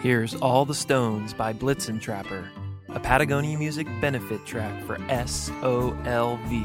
Here's All the Stones by Blitzen Trapper, a Patagonia Music benefit track for SOLV.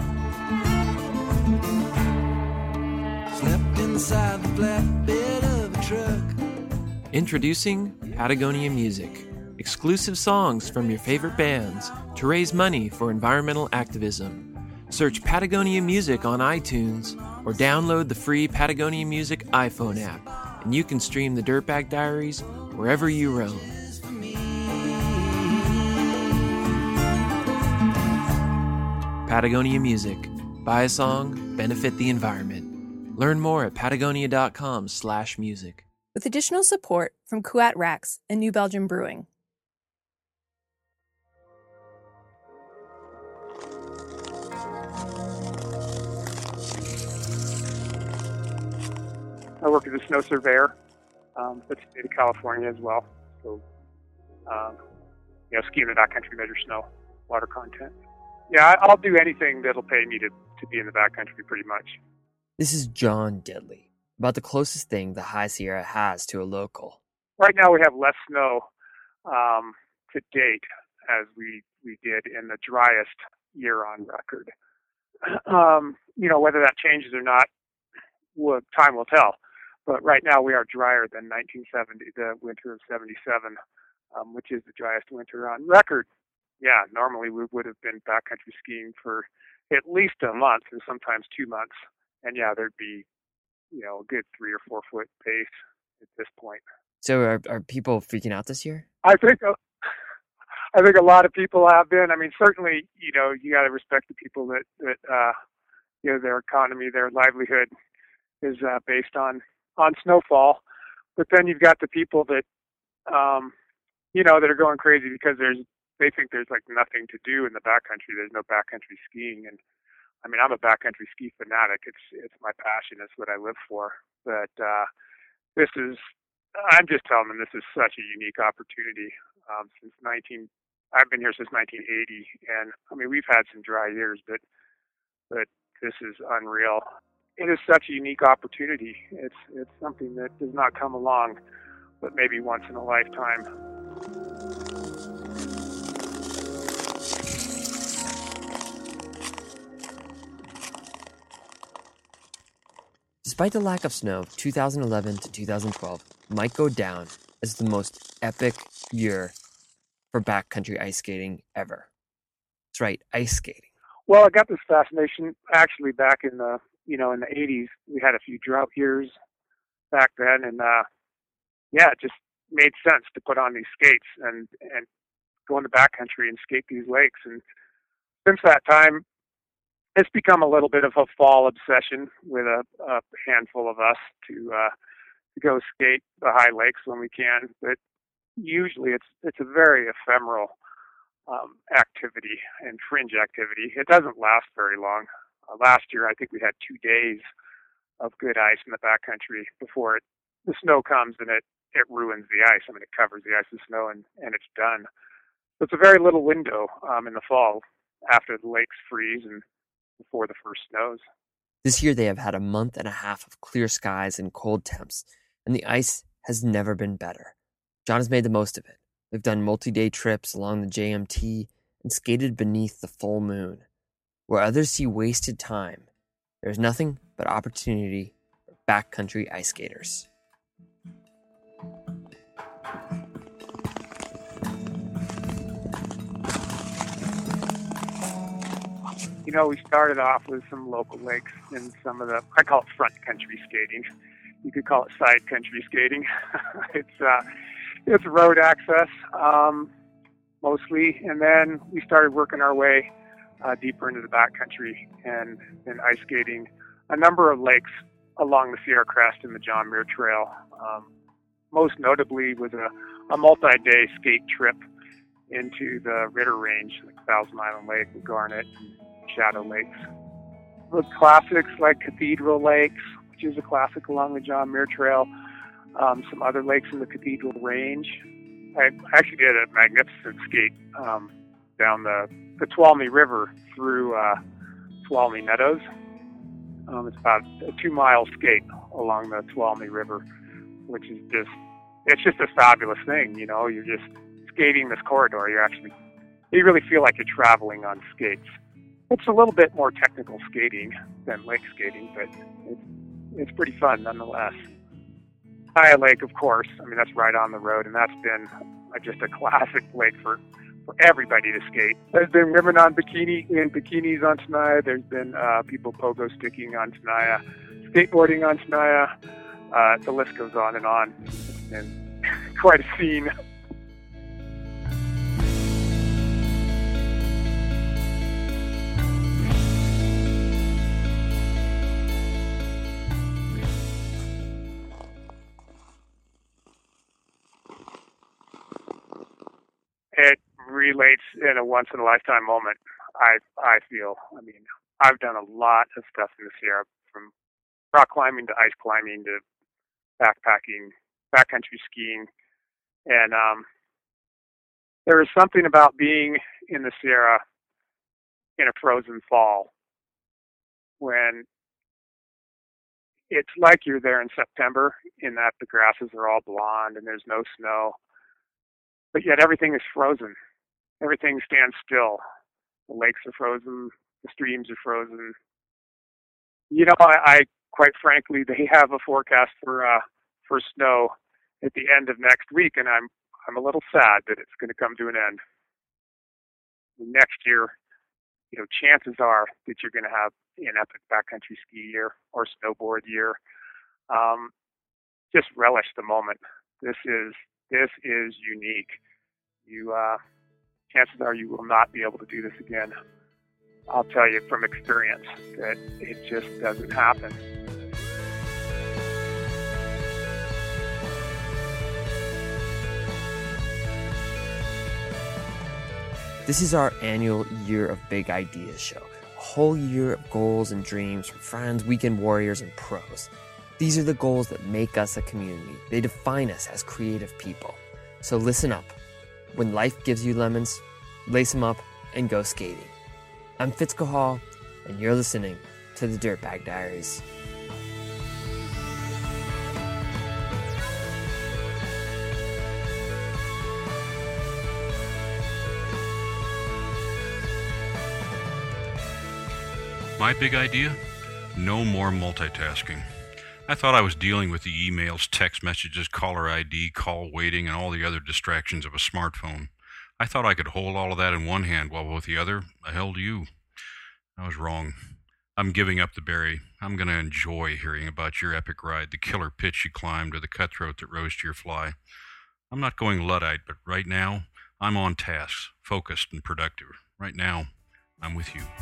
Slept inside the flatbed of a truck. Introducing Patagonia Music, exclusive songs from your favorite bands to raise money for environmental activism. Search Patagonia Music on iTunes or download the free Patagonia Music iPhone app, and you can stream the Dirtbag Diaries wherever you roam. Patagonia Music. Buy a song, benefit the environment. Learn more at patagonia.com/music. With additional support from Kuat Rax and New Belgium Brewing. I work as a snow surveyor for the state of California as well. So, ski in the backcountry, measure snow, water content. Yeah, I'll do anything that'll pay me to be in the backcountry pretty much. This is John Diddley, about the closest thing the High Sierra has to a local. Right now we have less snow to date as we did in the driest year on record. Whether that changes or not, time will tell. But right now we are drier than 1970, the winter of 77, which is the driest winter on record. Yeah, normally we would have been backcountry skiing for at least a month and sometimes 2 months. And yeah, there'd be, a good 3 or 4 foot pace at this point. So are people freaking out this year? I think a lot of people have been. I mean, certainly, you got to respect the people that their economy, their livelihood is based on snowfall. But then you've got the people that, that are going crazy because they think there's like nothing to do in the backcountry. There's no backcountry skiing. And I mean, I'm a backcountry ski fanatic. It's my passion. It's what I live for. But I'm just telling them this is such a unique opportunity. I've been here since 1980, and I mean, we've had some dry years, but this is unreal. It is such a unique opportunity. It's something that does not come along, but maybe once in a lifetime. Despite the lack of snow, 2011 to 2012 might go down as the most epic year for backcountry ice skating ever. That's right, ice skating. Well, I got this fascination actually back in the in the 80s. We had a few drought years back then, and it just made sense to put on these skates and go in the backcountry and skate these lakes. And since that time, it's become a little bit of a fall obsession with a handful of us to go skate the high lakes when we can. But usually it's a very ephemeral activity and fringe activity. It doesn't last very long. Last year, I think we had 2 days of good ice in the backcountry before the snow comes and it ruins the ice. I mean, it covers the ice with snow and it's done. So it's a very little window in the fall after the lakes freeze and before the first snows. This year they have had a month and a half of clear skies and cold temps, and the ice has never been better. John has made the most of it. We've done multi-day trips along the JMT and skated beneath the full moon. Where others see wasted time, there's nothing but opportunity for backcountry ice skaters. We started off with some local lakes and some of I call it front country skating. You could call it side country skating. It's road access, mostly. And then we started working our way deeper into the backcountry and ice skating a number of lakes along the Sierra Crest and the John Muir Trail. Most notably was a multi-day skate trip into the Ritter Range, like Thousand Island Lake and Garnet and Shadow Lakes. The classics like Cathedral Lakes, which is a classic along the John Muir Trail, some other lakes in the Cathedral Range. I actually did a magnificent skate down the Tuolumne River through Tuolumne Meadows. It's about a 2-mile skate along the Tuolumne River, which is just it's just a fabulous thing. You're just skating this corridor. You really feel like you're traveling on skates. It's a little bit more technical skating than lake skating, but it's pretty fun nonetheless. Tenaya Lake, of course, that's right on the road, and that's been just a classic lake for everybody to skate. There's been women in bikinis on Tenaya. There's been people pogo sticking on Tenaya, skateboarding on Tenaya. The list goes on and on. It's been quite a scene. It relates in a once-in-a-lifetime moment, I feel. I've done a lot of stuff in the Sierra, from rock climbing to ice climbing to backpacking, backcountry skiing. And there is something about being in the Sierra in a frozen fall when it's like you're there in September, in that the grasses are all blonde and there's no snow. But yet everything is frozen. Everything stands still. The lakes are frozen. The streams are frozen. I quite frankly, they have a forecast for snow at the end of next week, and I'm a little sad that it's going to come to an end. Next year, chances are that you're going to have an epic backcountry ski year or snowboard year. Just relish the moment. This is unique. Chances are you will not be able to do this again. I'll tell you from experience that it just doesn't happen. This is our annual Year of Big Ideas show. A whole year of goals and dreams from friends, weekend warriors, and pros. These are the goals that make us a community. They define us as creative people. So listen up. When life gives you lemons, lace them up and go skating. I'm Fitz Cahall, and you're listening to the Dirtbag Diaries. My big idea? No more multitasking. I thought I was dealing with the emails, text messages, caller ID, call waiting, and all the other distractions of a smartphone. I thought I could hold all of that in one hand while with the other I held you. I was wrong. I'm giving up the berry. I'm going to enjoy hearing about your epic ride, the killer pitch you climbed, or the cutthroat that rose to your fly. I'm not going Luddite, but right now, I'm on task, focused and productive. Right now, I'm with you.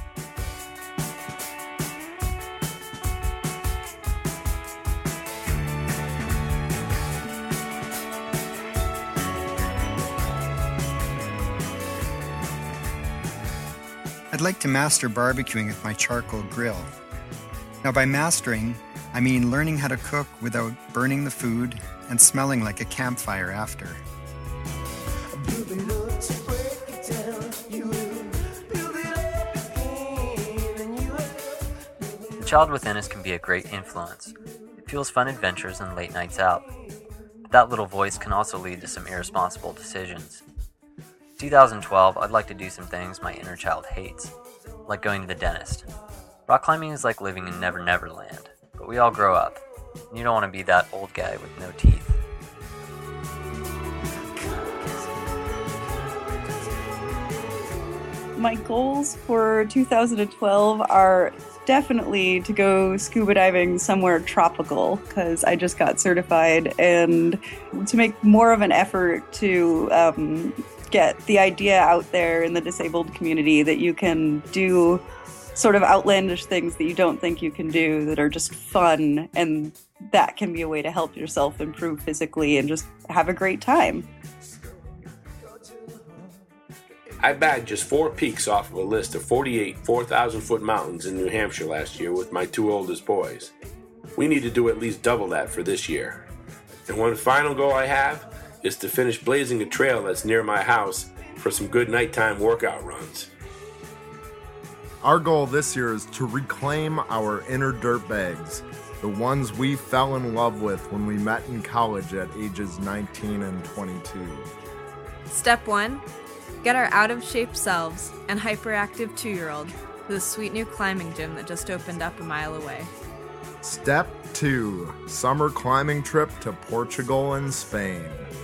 I'd like to master barbecuing with my charcoal grill. Now by mastering, I mean learning how to cook without burning the food and smelling like a campfire after. The child within us can be a great influence. It fuels fun adventures and late nights out. But that little voice can also lead to some irresponsible decisions. 2012, I'd like to do some things my inner child hates, like going to the dentist. Rock climbing is like living in Never Never Land, but we all grow up, and you don't want to be that old guy with no teeth. My goals for 2012 are definitely to go scuba diving somewhere tropical, because I just got certified, and to make more of an effort to get the idea out there in the disabled community that you can do sort of outlandish things that you don't think you can do that are just fun, and that can be a way to help yourself improve physically and just have a great time. I bagged just 4 peaks off of a list of 48 4,000-foot mountains in New Hampshire last year with my 2 oldest boys. We need to do at least double that for this year. And one final goal I have is to finish blazing a trail that's near my house for some good nighttime workout runs. Our goal this year is to reclaim our inner dirtbags the ones we fell in love with when we met in college at ages 19 and 22. Step 1. Get our out-of-shape selves and hyperactive 2-year-old to the sweet new climbing gym that just opened up a mile away. Step 2. Summer climbing trip to Portugal and Spain.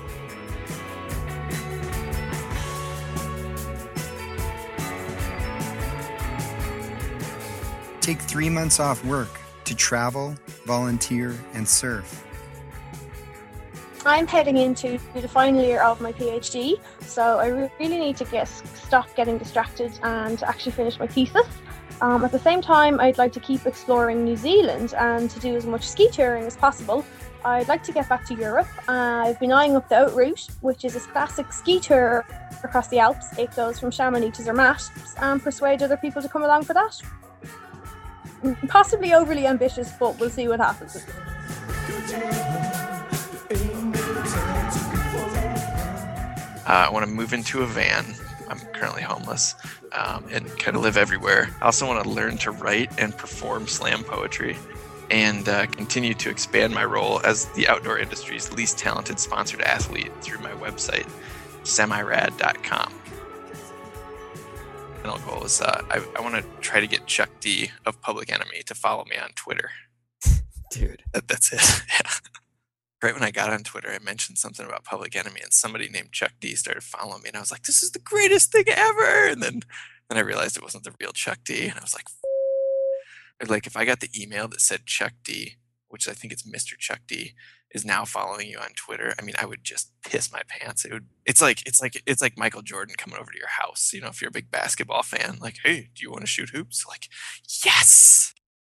Take 3 months off work to travel, volunteer, and surf. I'm heading into the final year of my PhD, so I really need to stop getting distracted and actually finish my thesis. At the same time, I'd like to keep exploring New Zealand and to do as much ski touring as possible. I'd like to get back to Europe. I've been eyeing up the Out Route, which is a classic ski tour across the Alps. It goes from Chamonix to Zermatt, and persuade other people to come along for that. Possibly overly ambitious, but we'll see what happens. I want to move into a van. I'm currently homeless and kind of live everywhere. I also want to learn to write and perform slam poetry and continue to expand my role as the outdoor industry's least talented sponsored athlete through my website, semirad.com. Final goal is I want to try to get Chuck D of Public Enemy to follow me on Twitter. Dude. That's it. Yeah. Right when I got on Twitter, I mentioned something about Public Enemy, and somebody named Chuck D started following me, and I was like, this is the greatest thing ever! And then I realized it wasn't the real Chuck D, and I was like, if I got the email that said Chuck D, which I think it's Mr. Chuck D, is now following you on Twitter, I mean, I would just piss my pants. It's like Michael Jordan coming over to your house, you know, if you're a big basketball fan, like, hey, do you want to shoot hoops? Like, yes!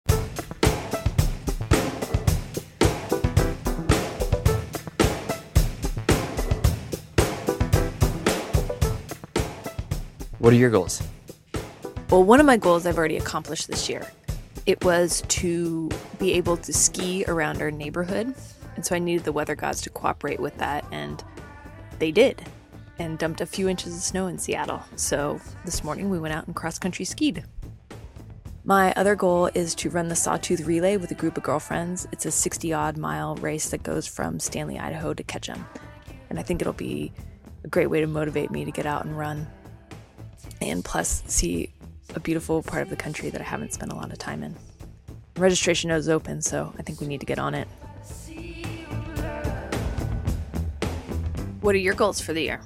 What are your goals? Well, one of my goals I've already accomplished this year. It was to be able to ski around our neighborhood. And so I needed the weather gods to cooperate with that. And they did. And dumped a few inches of snow in Seattle. So this morning we went out and cross-country skied. My other goal is to run the Sawtooth Relay with a group of girlfriends. It's a 60-odd mile race that goes from Stanley, Idaho to Ketchum. And I think it'll be a great way to motivate me to get out and run. And plus see a beautiful part of the country that I haven't spent a lot of time in. Registration is open, so I think we need to get on it. What are your goals for the year?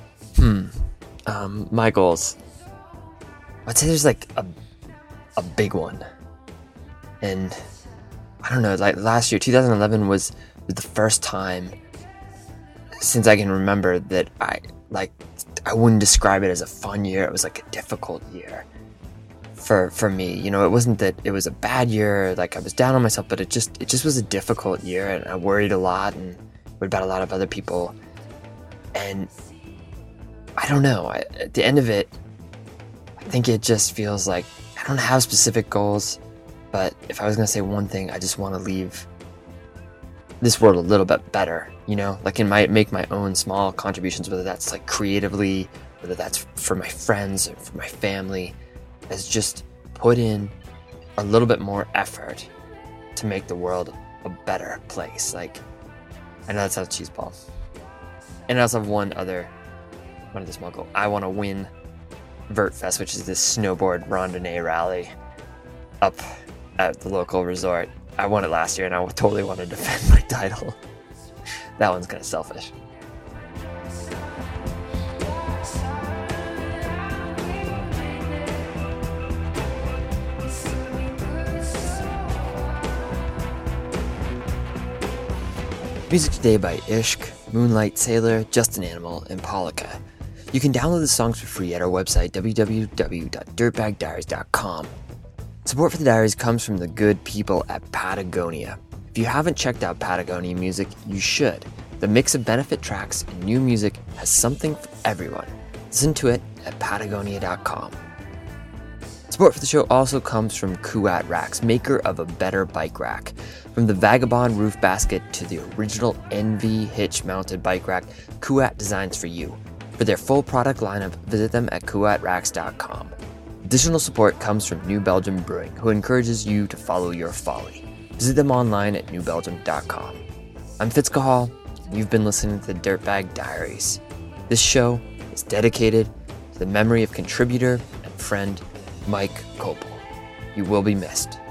My goals. I'd say there's like a big one. And I don't know, like last year, 2011 was the first time since I can remember that I wouldn't describe it as a fun year. It was like a difficult year for me. You know, it wasn't that it was a bad year, like I was down on myself, but it just was a difficult year, and I worried a lot and worried about a lot of other people. And I don't know, at the end of it, I think it just feels like I don't have specific goals, but if I was going to say one thing, I just want to leave this world a little bit better, you know, like make my own small contributions, whether that's like creatively, whether that's for my friends or for my family, as just put in a little bit more effort to make the world a better place. Like, I know that sounds cheeseball. And I also have one other small goal. I want to win VertFest, which is this snowboard randonnée rally up at the local resort. I won it last year, and I totally want to defend my title. That one's kind of selfish. Music today by Ishq, Moonlight Sailor, Just an Animal, and Polika. You can download the songs for free at our website, www.dirtbagdiaries.com. Support for the Diaries comes from the good people at Patagonia. If you haven't checked out Patagonia music, you should. The mix of benefit tracks and new music has something for everyone. Listen to it at patagonia.com. Support for the show also comes from Kuat Racks, maker of a better bike rack. From the Vagabond roof basket to the original NV hitch-mounted bike rack, Kuat designs for you. For their full product lineup, visit them at kuatracks.com. Additional support comes from New Belgium Brewing, who encourages you to follow your folly. Visit them online at newbelgium.com. I'm Fitzcahall, and you've been listening to the Dirtbag Diaries. This show is dedicated to the memory of contributor and friend Mike Kopel. You will be missed.